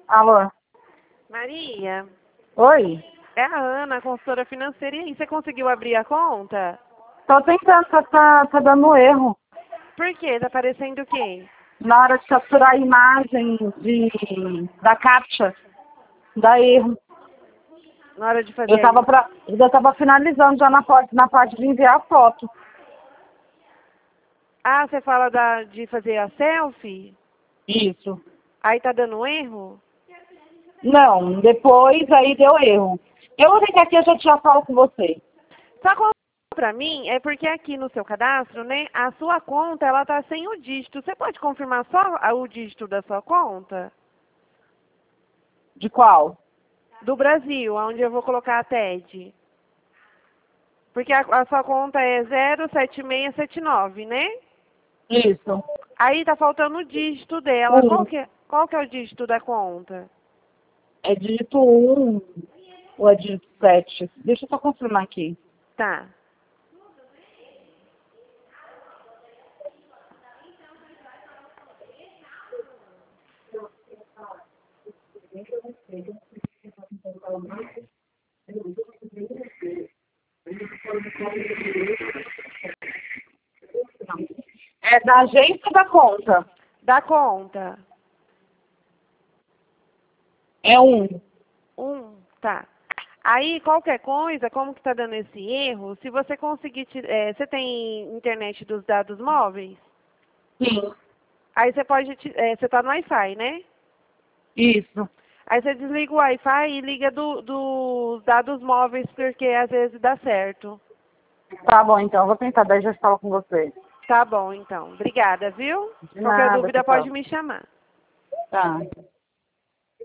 Alô? Maria, Oi? é a Ana, consultora financeira. E aí, você conseguiu abrir a conta? Tô tentando, tá dando erro. Por quê? Tá aparecendo o quê? Na hora de capturar a imagem da captcha, dá erro. Na hora de Eu fazer tava, eu tava finalizando já na parte de enviar a foto. Ah, você fala de fazer a selfie? Isso. Aí tá dando erro? Não, depois aí deu erro. Eu vou ficar aqui, eu já falo com você. Só conta pra mim, é porque aqui no seu cadastro, né, a sua conta, ela tá sem o dígito. Você pode confirmar só o dígito da sua conta? De qual? Do Brasil, onde eu vou colocar a TED. Porque a sua conta é 07679, né? Isso. Aí tá faltando o dígito dela. Um. Qual que é o dígito da conta? É dígito 1 ou é dígito 7? Deixa eu só confirmar aqui. Tá. É da agência ou da conta? Da conta. É 1. Tá. Aí, qualquer coisa, como que tá dando esse erro, se você conseguir... você tem internet dos dados móveis? Sim. Aí você pode... você tá no Wi-Fi, né? Isso. Aí você desliga o Wi-Fi e liga dos dados móveis, porque às vezes dá certo. Tá bom, então. Eu vou tentar, daí já falo com você. Tá bom, então. Obrigada, viu? De Qualquer nada, dúvida pessoal. pode me chamar. Tá.